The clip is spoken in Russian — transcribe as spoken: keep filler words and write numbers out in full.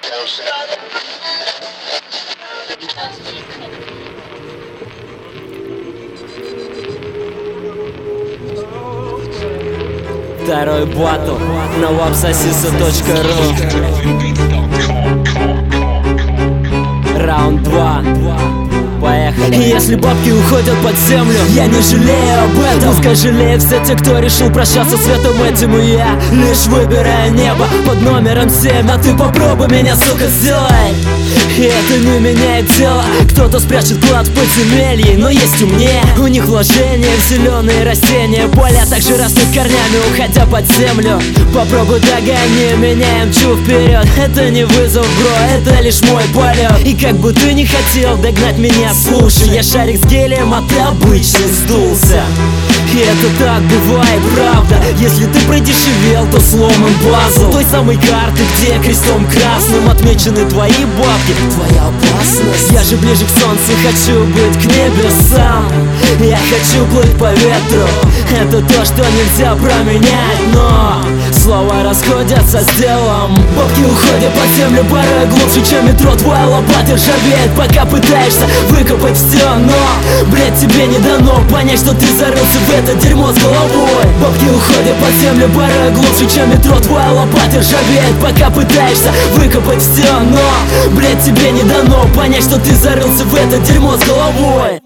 Второй батл на вапсосиса точка ру. Раунд два. Поехали. Если бабки уходят под землю, я не жалею об этом. Пускай жалеют все те, кто решил прощаться с светом этим. И я лишь выбираю небо под номером семь. А ты попробуй меня, сука, сделай. И это не меняет дело. Кто-то спрячет клад в подземелье, но есть умнее. У них вложения в зеленые растения. Поля также растут корнями, уходя под землю. Попробуй догони меня, я мчу вперед. Это не вызов, бро, это лишь мой полет. И как бы ты не хотел догнать меня, слушай, я шарик с гелием, а ты обычно сдулся. И это так бывает, правда. Если ты продешевел, то сломан пазл той самой карты, где крестом красным отмечены твои бабки, твоя опасность. Я же ближе к солнцу, хочу быть к небесам. Я хочу плыть по ветру. Это то, что нельзя променять, но слова расходятся с делом. Бабки уходят под землю порой глубже, чем метро. Твоя лопата ржавеет, пока пытаешься выкопать все. Но, блять, тебе не дано понять, что ты зарылся в это дерьмо с головой. Бабки уходят под землю порой глубже, чем метро. Твоя лопата ржавеет, пока пытаешься выкопать все. Но, блять, тебе не дано понять, что ты зарылся в это дерьмо с головой.